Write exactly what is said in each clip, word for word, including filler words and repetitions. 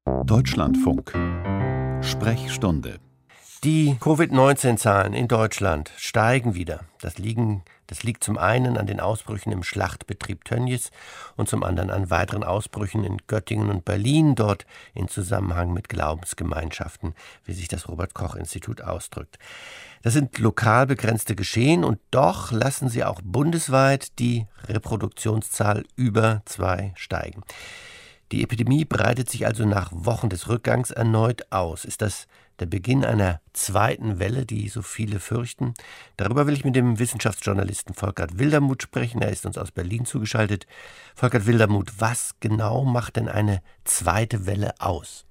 Deutschlandfunk. Sprechstunde. Die Covid neunzehn Zahlen in Deutschland steigen wieder. Das, liegen, das liegt zum einen an den Ausbrüchen im Schlachtbetrieb Tönnies und zum anderen an weiteren Ausbrüchen in Göttingen und Berlin, dort in Zusammenhang mit Glaubensgemeinschaften, wie sich das Robert-Koch-Institut ausdrückt. Das sind lokal begrenzte Geschehen und doch lassen sie auch bundesweit die Reproduktionszahl über zwei steigen. Die Epidemie breitet sich also nach Wochen des Rückgangs erneut aus. Ist das der Beginn einer zweiten Welle, die so viele fürchten? Darüber will ich mit dem Wissenschaftsjournalisten Volkert Wildermuth sprechen. Er ist uns aus Berlin zugeschaltet. Volkert Wildermuth, was genau macht denn eine zweite Welle aus?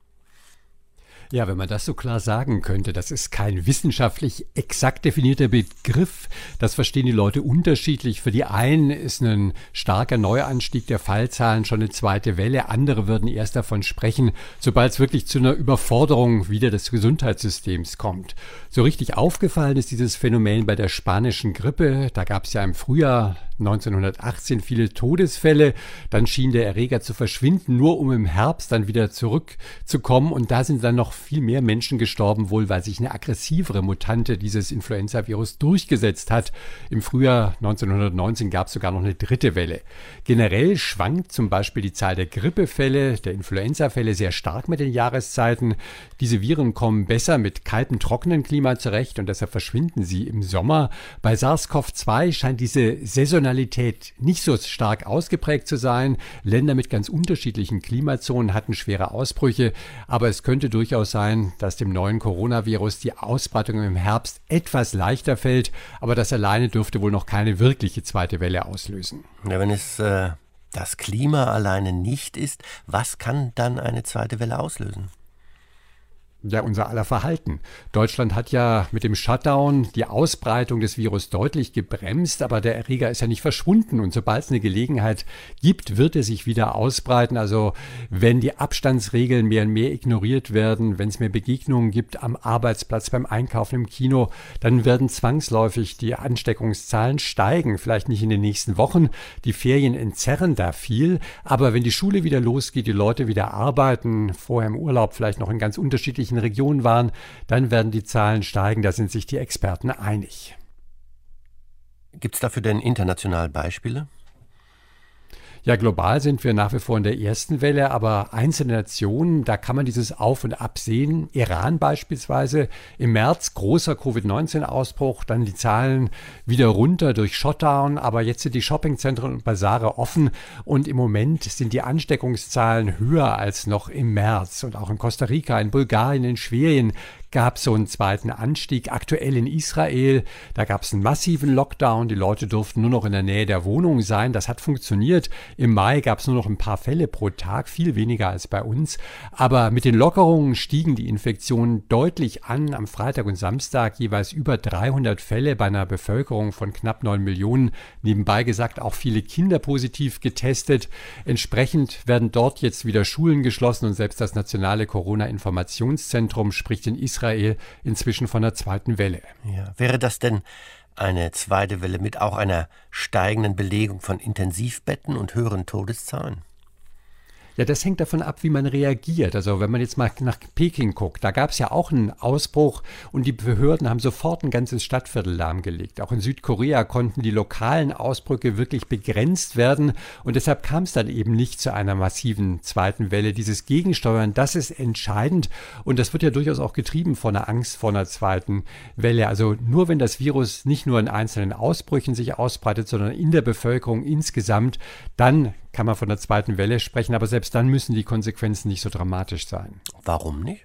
Ja, wenn man das so klar sagen könnte, das ist kein wissenschaftlich exakt definierter Begriff. Das verstehen die Leute unterschiedlich. Für die einen ist ein starker Neuanstieg der Fallzahlen schon eine zweite Welle. Andere würden erst davon sprechen, sobald es wirklich zu einer Überforderung wieder des Gesundheitssystems kommt. So richtig aufgefallen ist dieses Phänomen bei der spanischen Grippe. Da gab es ja im Frühjahr neunzehnhundertachtzehn viele Todesfälle. Dann schien der Erreger zu verschwinden, nur um im Herbst dann wieder zurückzukommen. Und da sind dann noch viel mehr Menschen gestorben, wohl weil sich eine aggressivere Mutante dieses Influenza-Virus durchgesetzt hat. Im Frühjahr neunzehnhundertneunzehn gab es sogar noch eine dritte Welle. Generell schwankt zum Beispiel die Zahl der Grippefälle, der Influenza-Fälle sehr stark mit den Jahreszeiten. Diese Viren kommen besser mit kaltem, trockenen Klima zurecht und deshalb verschwinden sie im Sommer. Bei SARS-CoV zwei scheint diese Saisonalität nicht so stark ausgeprägt zu sein. Länder mit ganz unterschiedlichen Klimazonen hatten schwere Ausbrüche, aber es könnte durchaus sein, dass dem neuen Coronavirus die Ausbreitung im Herbst etwas leichter fällt, aber das alleine dürfte wohl noch keine wirkliche zweite Welle auslösen. Ja, wenn es äh, das Klima alleine nicht ist, was kann dann eine zweite Welle auslösen? Ja, unser aller Verhalten. Deutschland hat ja mit dem Shutdown die Ausbreitung des Virus deutlich gebremst, aber der Erreger ist ja nicht verschwunden und sobald es eine Gelegenheit gibt, wird er sich wieder ausbreiten. Also wenn die Abstandsregeln mehr und mehr ignoriert werden, wenn es mehr Begegnungen gibt am Arbeitsplatz, beim Einkaufen, im Kino, dann werden zwangsläufig die Ansteckungszahlen steigen. Vielleicht nicht in den nächsten Wochen, die Ferien entzerren da viel, aber wenn die Schule wieder losgeht, die Leute wieder arbeiten, vorher im Urlaub vielleicht noch in ganz unterschiedlichen Regionen waren, dann werden die Zahlen steigen, da sind sich die Experten einig. Gibt es dafür denn international Beispiele? Ja, global sind wir nach wie vor in der ersten Welle, aber einzelne Nationen, da kann man dieses Auf und Ab sehen. Iran beispielsweise, im März großer Covid neunzehn Ausbruch, dann die Zahlen wieder runter durch Shutdown, aber jetzt sind die Shoppingzentren und Basare offen und im Moment sind die Ansteckungszahlen höher als noch im März. Und auch in Costa Rica, in Bulgarien, in Schweden gab es so einen zweiten Anstieg. Aktuell in Israel, da gab es einen massiven Lockdown. Die Leute durften nur noch in der Nähe der Wohnung sein. Das hat funktioniert. Im Mai gab es nur noch ein paar Fälle pro Tag, viel weniger als bei uns. Aber mit den Lockerungen stiegen die Infektionen deutlich an. Am Freitag und Samstag jeweils über dreihundert Fälle bei einer Bevölkerung von knapp neun Millionen. Nebenbei gesagt auch viele Kinder positiv getestet. Entsprechend werden dort jetzt wieder Schulen geschlossen und selbst das nationale Corona-Informationszentrum spricht in Israel Israel inzwischen von der zweiten Welle. Ja. Wäre das denn eine zweite Welle mit auch einer steigenden Belegung von Intensivbetten und höheren Todeszahlen? Ja, das hängt davon ab, wie man reagiert. Also wenn man jetzt mal nach Peking guckt, da gab es ja auch einen Ausbruch und die Behörden haben sofort ein ganzes Stadtviertel lahmgelegt. Auch in Südkorea konnten die lokalen Ausbrüche wirklich begrenzt werden und deshalb kam es dann eben nicht zu einer massiven zweiten Welle. Dieses Gegensteuern, das ist entscheidend und das wird ja durchaus auch getrieben von der Angst vor einer zweiten Welle. Also nur wenn das Virus nicht nur in einzelnen Ausbrüchen sich ausbreitet, sondern in der Bevölkerung insgesamt, dann kann man von der zweiten Welle sprechen, aber selbst dann müssen die Konsequenzen nicht so dramatisch sein. Warum nicht?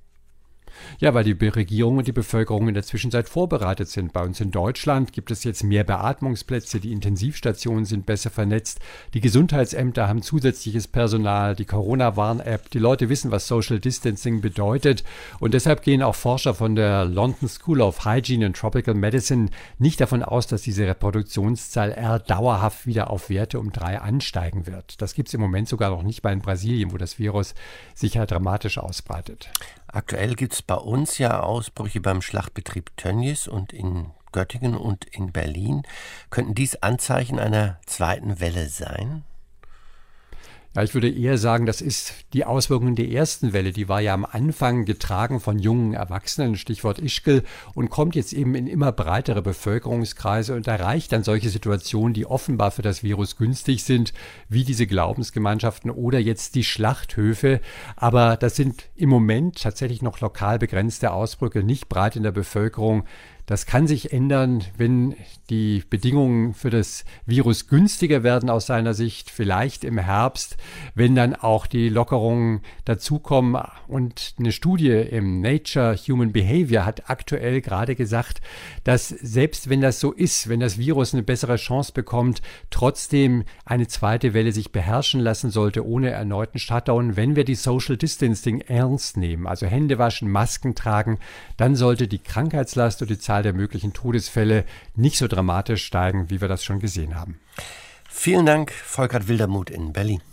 Ja, weil die Regierung und die Bevölkerung in der Zwischenzeit vorbereitet sind. Bei uns in Deutschland gibt es jetzt mehr Beatmungsplätze, die Intensivstationen sind besser vernetzt, die Gesundheitsämter haben zusätzliches Personal, die Corona-Warn-App, die Leute wissen, was Social Distancing bedeutet und deshalb gehen auch Forscher von der London School of Hygiene and Tropical Medicine nicht davon aus, dass diese Reproduktionszahl eher dauerhaft wieder auf Werte um drei ansteigen wird. Das gibt es im Moment sogar noch nicht, bei in Brasilien, wo das Virus sich ja dramatisch ausbreitet. Aktuell gibt es bei uns ja Ausbrüche beim Schlachtbetrieb Tönnies und in Göttingen und in Berlin. Könnten dies Anzeichen einer zweiten Welle sein? Ja, ich würde eher sagen, das ist die Auswirkung der ersten Welle. Die war ja am Anfang getragen von jungen Erwachsenen, Stichwort Ischgl, und kommt jetzt eben in immer breitere Bevölkerungskreise und erreicht dann solche Situationen, die offenbar für das Virus günstig sind, wie diese Glaubensgemeinschaften oder jetzt die Schlachthöfe. Aber das sind im Moment tatsächlich noch lokal begrenzte Ausbrüche, nicht breit in der Bevölkerung. Das kann sich ändern, wenn die Bedingungen für das Virus günstiger werden aus seiner Sicht, vielleicht im Herbst, wenn dann auch die Lockerungen dazukommen. Und eine Studie im Nature Human Behavior hat aktuell gerade gesagt, dass selbst wenn das so ist, wenn das Virus eine bessere Chance bekommt, trotzdem eine zweite Welle sich beherrschen lassen sollte, ohne erneuten Shutdown, wenn wir die Social Distancing ernst nehmen, also Hände waschen, Masken tragen, dann sollte die Krankheitslast und die Zahl der möglichen Todesfälle nicht so dramatisch steigen, wie wir das schon gesehen haben. Vielen Dank, Volkert Wildermuth in Berlin.